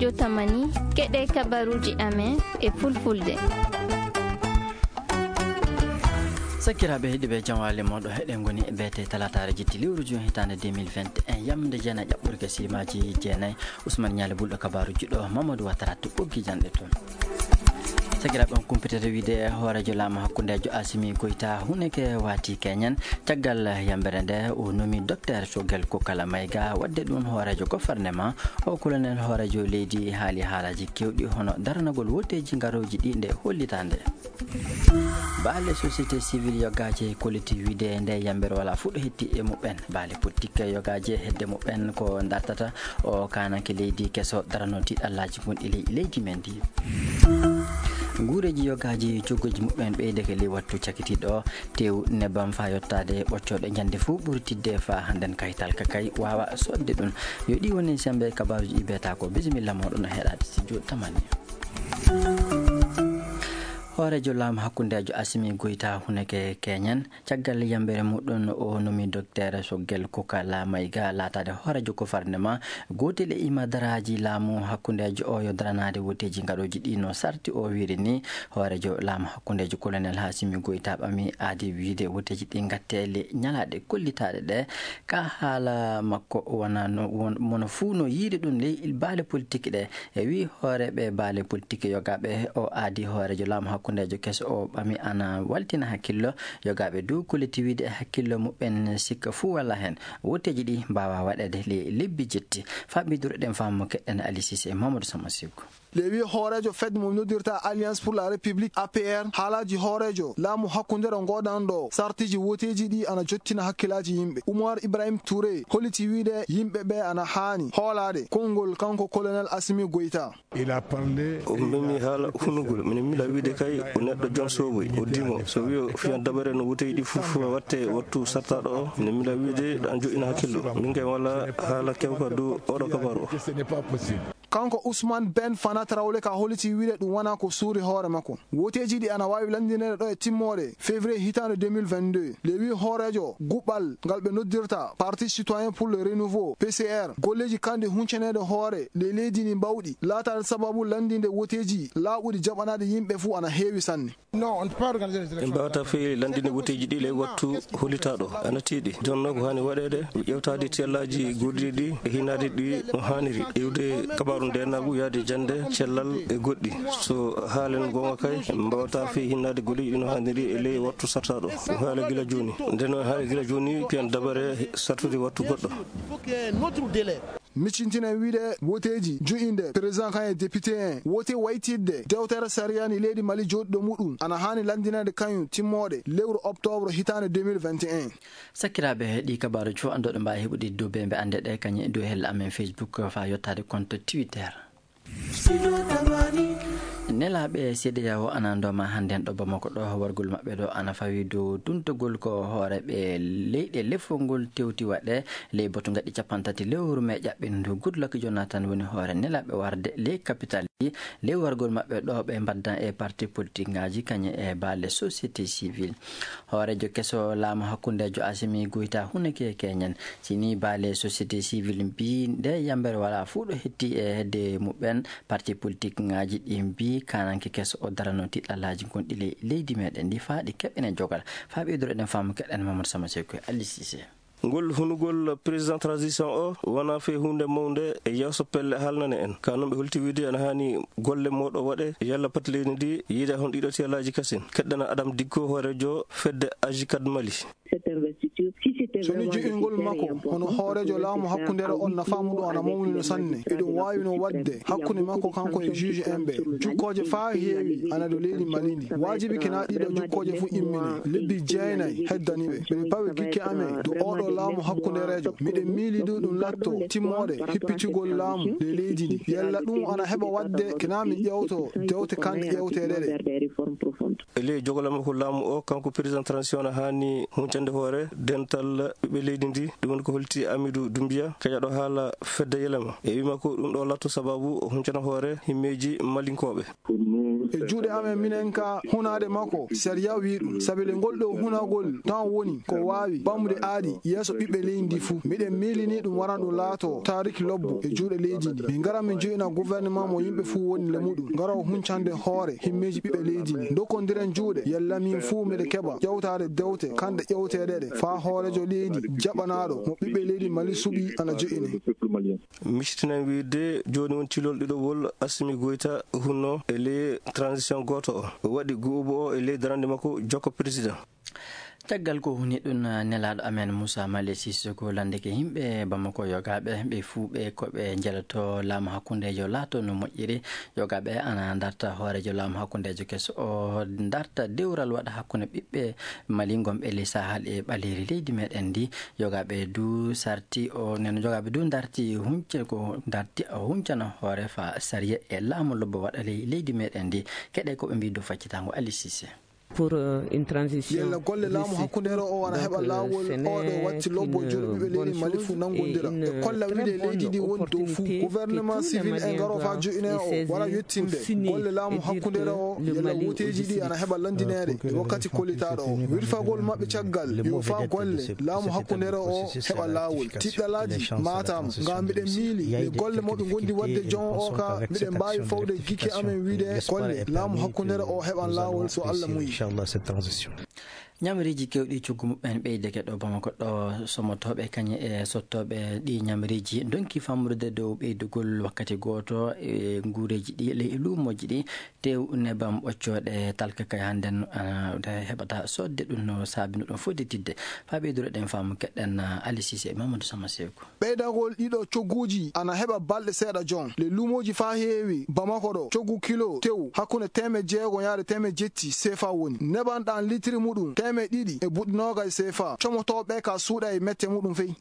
studio Tamani keɗe kabaruji amen e fulfulde. Sakiraɓe heeɗiɓe jamwale moɗo heɗen goni beete talatare jitti lewru jun hitande 2021 yamde jeenayi ƴaɓɓurge simaji jeenayi Ousmane Ñale Bulɗo kabaruji ɗo Mamadou Watara to ɓoggi janɗe toon. Sakiraɓe on kumpitata wiide hoorejo laamu hakkundejo Assimi Goïta huneke wati keñen caggal yambere nde o nomi docteur Choguel Kokala Mayiga wadde ɗum hoorejo gouvernement o colonel hoorejo leydi haali haalaji kewɗi hono daranagol woteji ngaroji ɗi nde hollitande. Baale société civile yogaje kolliti wiide nde yambere wala fuɗɗo hetti e muɓen baale politique yogaje hedde muɓen ko dartata o kananke leydi keso darano tiɗallaji gonɗi leydi men ndi. Guureji yogaji coggoji muɓen ɓeydeke li wattu cakitiɗo tew nebam fa yottade ɓoccoɗe ñande fuu ɓurtidde fa handen kayital kakay wawa sodde ɗum yo ɗi woni sembe kabaruji ibeta ko bisimilla moɗon heɗade studio Tamani. Hoorejo laamu hakkundejo Assimi Goïta huneke keñen caggal yambere muɗum o nomi docteur Choguel Kokala Mayiga latade hoorejo gouvernement gotel e imadaraji laamu hakkundejo o yo daranade woteji ngaɗoji ɗi no sarti o wiiri ni hoorejo laamu hakkundejo colonel Assimi Goïta ɓami aadi wiide woteji ɗi gattele ñalaɗe kollitaɗe ɗe ka haala makko wona mono fuu no yiide ɗum ley baale politique ɗe e wi hooreɓe baale politique yogaɓe o aadi hoorejo laamu hakkundejo keso o ɓami ana waltina hakkillo yogaɓe dow kolliti wiide e hakkillo muɓen sikka fuu walla hen woteji ɗi mbawa waɗede lebbi jetti faɓidure ɗen fammo keɗɗen Ali Cissé e Mamadou Sama Siggo. Lewi hoorejo fed mo noddirta Alliance pour la République APR haalaji hoorejo laamu hakkundere ngoɗanɗo sartiji woteji ɗi ana jottina hakkillaji yimɓe. Oumar Ibrahim Touré holliti wiide yimɓe ɓe ana haani hoolade konngol kanko colonel Assimi Goïta. Il a parlé o memi haala hunugol min mila wiide kay o neɗɗo jon soboy o dimo so wi o fiyan dabare no woteji ɗi fof watte wattu sartaɗo o min mila wiide an joƴina hakkillo min kay walla haala kewka dow oɗo kabaru o. ce n'est pas possible. Kanko Ousmane Ben Fana Traoré ka holliti wiide ɗum wona ko suuri hoore makko. Woteji ɗi ana wawi landinede ɗo e timmore février hitande 2022 le wi hoorejo guɓɓal ngal ɓe noddirta Parti citoyen pour le renouveau PCR golleji kandi huncenede hoore le leydi ni mbawɗi laatade sababu landinde woteji laaɓuɗi jaɓanade yimɓe fuu ana heewi sanne. Non, on ne peut pas organiser les élections. En mbawata feewi landinde woteji ɗi ley wattu hollitaɗo ana tiiɗi jonno ko hani waɗede ƴewtade cellaji goɗɗi ɗi e hinade ɗi no haniri ƴewde kabaru ndenagu yaade jande cellal e goɗɗi so haalen gonga kay mbawata feewi hinnade golleji ɗi no haniri e ley wattu sartaɗo ɗum haala gila joni nden haala gila joni piyan dabare sartude wattu goɗɗo. Miccintinen wiide woteji jo'inde président kan e député en wote waytidde dewtere sariyani leydi Mali joɗɗo muɗum ana hani landinede kañum timmoɗe lewru octobre hitande 2021. Sakiraɓe ɗi kabaruji fof andoɗe mbawi heɓude dow ɓe ande ɗe kañum e dow helle amen Facebook fa yettade compte Twitter. Nelaɓe CEDEAO anandoma hande ɗo Bamako ɗo wargol mabɓe ɗo ana fawi dow duntogol ko hooreɓe leyɗe lefol tewti waɗe ley boto gaɗi 30 lewru me ƴaɓɓindu Goodluck Jonathan woni hoore nelaɓe warde ley capital ji ley wargol mabɓe ɗo ɓe mbaddan e parti politique ngaji kañum e baale société civile. Hoorejo keso laamu hakkundejo Assimi Goïta huneke keñen sini baale société civile mbi nde yambere wala fuu ɗo hetti e hedde muɓen parti politique ngaji ɗi mbi kananke keso o darano tiɗɗallaji gonɗi leydi meɗen ndi faaɗi keɓɓene jogal fa ɓeydore ɗen faamu keɗɗen Mamadou Sama Siggo Ali Cissé. ngol hunugol président transition o wona fe hunde mawde e yawso pelle haalnane en ka noon ɓe holti wiide ana hani golle moɗo waɗe yalla pat leydi ndi yiida hon ɗiɗo tiyallaji kasin keɗɗana Adam Dicko hoorejo fedde Agicad Mali. soni joƴingol makko hono hoorejo laamu hakkundere on nafamuɗum ana mawni no sanne eɗum wawi no wadde hakkunde makko kanko e juge en ɓe jukkoje faa heewi ana do leydi Mali ndi wajibi kena ɗiɗo jukkoje fu immini lebbi jeenayi heddaniɓe ɓe pawi gikke amen do oɗo laamu hakkunderejo miɗen miili ɗum ɗum latto timmoɗe hippitugol laamu le leydi ndi yalla ɗum ana heɓa wadde kenami ƴewto dewte kanɗe ƴewteɗe ɗe e ley jogolama ko laamu o kanko président transition hani huncande hoore dental gilla ɓiɓɓe leydi ndi ɗum ko holti Amidou Doumbia kañaɗo haala fedde yelema e wima ko ɗum ɗo latto sababu o huncana hoore himmeji malinkoɓe. e juuɗe amen minen ka hunade makko sariya wi ɗum sabi le ngol ɗo hunagol tan woni ko wawi ɓamde aadi yeeso ɓiɓɓe leydi fuu. miɗen milini ɗum waran ɗum laato tariki lobbo e juuɗe leydi ndi. min garan min joyina gouvernement mo yimɓe fuu woni le muɗum ngara huncande hoore himmeji ɓiɓɓe leydi ndi. dokkodiren juuɗe yalla min fuu miɗe keɓa ƴewtade dewte kanɗe ƴewteɗeɗe fa hoorejo leydi jaɓanaɗo mo ɓiɓɓe leydi Mali suɓi ana joyine. micitinan wiide joni won cilol ɗiɗowol Assimi Goïta hunno e ley transition goto o waɗi guuɓo o e ley darande makko jokko président. caggal ko huni ɗum nelaɗo amen Moussa Male Sissoko landeke yimɓe Bamako yogaɓe ɓe fuu ɓe koɓe jelato laamu hakkundejo laato no moƴƴiri yogaɓe ana darta hoorejo laamu hakkundejo keso o darta dewral waɗa hakkunde ɓiɓɓe Mali gonɓe ley sahal e ɓaleri leydi meɗen ndi yogaɓe du sarti o nen yogaɓe du darti hunce ko darti o huncana hoore fa sariya e laamu lobbo waɗa ley leydi meɗen ndi keɗe koɓe mbi dow faccitango Ali Cissé. pour une transition yella golle laamu hakkundere o wana heɓa laawol oɗo watti lobbo juuɗe ɓiɓɓe leydi Mali fuu nangodira e kolla wiide leydi ndi woni dow fuu gouvernement civil en garo fa joƴine o wala yettinde golle laamu hakkundere o yella wuteji ɗi ana heɓa landinede e wakkati kollitaɗo o wirfagol maɓɓe caggal yo fa golle laamu hakkundere o heɓa laawol tiɗɗalaji matama ngam mbiɗen miili e golle moɓe gondi wadde jon o ka mbiɗen mbawi fawde guikke amen wiide golle laamu hakkundere o heɓan laawol so Allah muyi cette transition. ñamiriji kewɗi cuggu muɓɓen ɓeydeke ɗo Bamako ɗo somotoɓe kañe e sottoɓe ɗi ñamiriji donki famrude dow ɓeydugol wakkati goto e guureji ɗi ley luumoji ɗi tew nebam ɓoccoɗe talka kay hannden heɓata sodde ɗum no saabino ɗum fodditidde fa ɓeydure ɗen faamu keɗɗen Ali Cissé e Mamadou Sama Seko. ɓeydagol ɗiɗo cogguji ana heɓa balɗe seeɗa jon le luumoji fa heewi Bamako ɗo coggu kilo tew hakkunde 600 yaade 700 CFA woni nebanɗan litri muɗum 100 e buɗɗinoga e CFA comotoɓe ka suuɗa e mette muɗum fey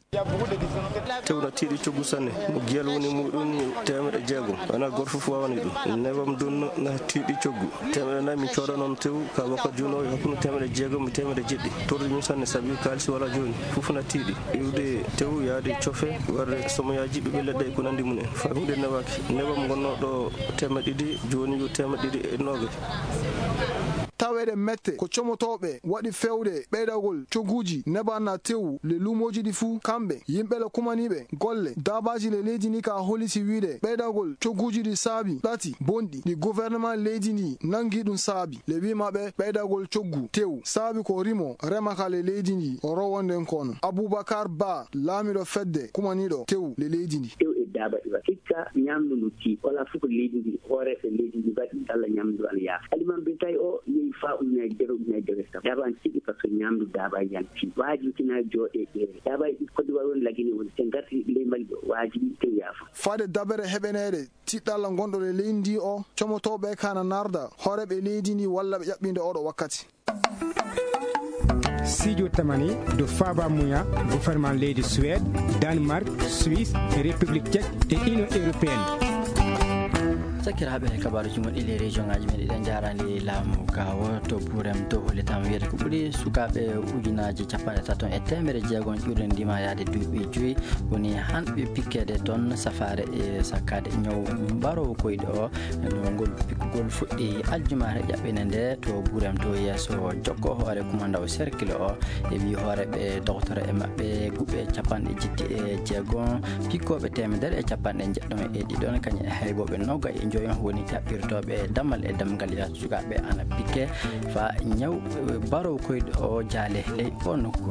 tewna tiiɗi coggu sanne mo giyal woni muɗum 600 wona goto fof wawani ɗum nebam dunno na tiiɗi coggu 400 mi cooda noon tew ka wakkati joni o hakkude 600 mi 700 tordi min sanne saabi kalisi wala joni fof na tiiɗi iwde tew yaade cofe warde somoyaji ɓiɓɓe leɗɗe e ko nandi mumen fa hunde newaki nebam gonnoɗo 200 joni yo 220 tawede mette ko comotoɓe waɗi fewde ɓeydagol cogguji nebanna tew le luumoji ɗi fuu kamɓe yimɓe le kumaniɓe golle dabaji le leydi ni ka holisi wiide ɓeydagol cogguji ɗi saabi ɗati bonɗi ɗi gouvernement leydi ndi nangi ɗum saabi le wimaɓe ɓeydagol coggu tew saabi ko rimo remaka le leydi ndi o rowonden kono Aboubacar Ba laamiɗo fedde kumaniɗo tew le leydi ndi daba ɗiwa hikka ñamdu ndu ti wala fof ko leydi ndi hooreɓe leydi ndi mbaɗi Allah ñamdu ana yaafa aliman bin tawi o yehi fa ujunaje jeegom sam daba an tiɗi par ce que ñamdu dabaji yan ti wajibitina jooɗe ƴeere dabaji ɗi Côte d'Ivoire woni lagine woni sen garti ley Mali ɗo wajibi tew yaafa fade dabere heɓenede tiɗɗalla gonɗo le leydi ndi o comotoɓe kana narda hooreɓe leydi ndi walla ɓe ƴaɓɓinde oɗo wakkati. Sidio Tamani de Faba Mouya, gouvernement leydi Suède, Danemark, Suisse, République tchèque et Union européenne. sakiraɓe kabaruji moɗi le région ngaji men ɗiɗen jarani laamu gawo to ɓuurem dow hollitama wiyete ko ɓuuri sukaɓe ujunaji 360 ƴuurde ndima yaade duuɓi 5 woni hanɓe pikkede toon safare e sakkade ñaw mbarowo koyɗe o no ngol pikkugol fuɗɗi aljumare ƴaɓɓine nde to ɓuurem to yeeso jokko hoore kumandaw cercle o e wi hooreɓe docteur e mabɓe guɓɓe 76 pikkoɓe 150 e ɗiɗon kañum e hayboɓe nogga e joyon woni ƴaɓɓirtoɓe dammal e damgal ya sukaɓe ana pikke fa ñaw barow koyɗo o jaale ley o nokku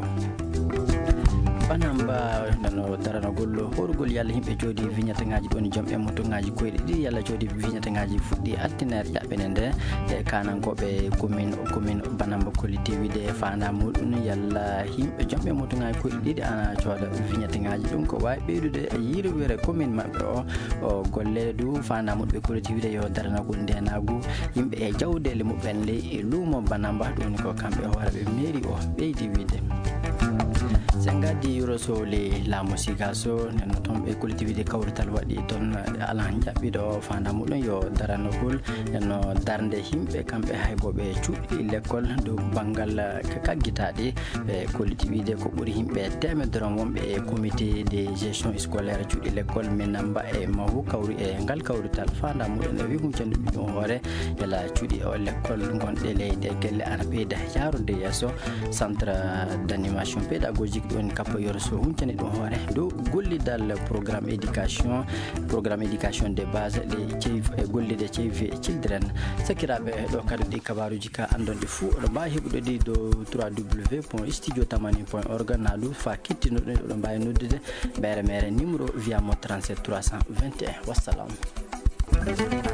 banamba nano daranogol horugol yalla himɓe joodi vignette ngaji ɗoni joom e moto ngaji koyɗe ɗiɗi yalla joodi vignette ngaji fuɗɗi altinaire ƴaɓɓene nde e kanankoɓe commune banamba koliti wiide fana muɗum yalla himɓe joom e moto ngaji koyɗe ɗiɗi ana cooda vignette ngaji ɗum ko wawi ɓeydude e yirwere commune mabɓe o golle du fana muɗɓe koliti wiide yo daranogol ndenagu yimɓe e jawdele muɓɓen ley e luumo banamba ɗum ko kamɓe hooreɓe mairie o ɓeydi wiide sengadi yoroso le la musica so no tom e collectivité kawrital wadi ton alan jabbido fanda mudon yo darano hol no darnde himbe kambe haybobe cuudi l'école do bangal kaggitaade e collectivité ko buri himbe temedron wombe e comité de gestion scolaire cuudi l'école menamba e mawu kawri e ngal kawrital fanda mudon e wi huncandu dum hore yala cuudi o l'école gonde leyde gelle arbeda yarude yaso centre d'animation pédagogique don kapo yorso huncani dum hore do gollidal programme éducation de base les chief gollide chief children sakirabe do kadi di kabaruji ka andonde fu do ba hebude di do www.studiotamani.org nadu fa kittino do mbay noddude bere mere numéro via mo 37 321 wassalam.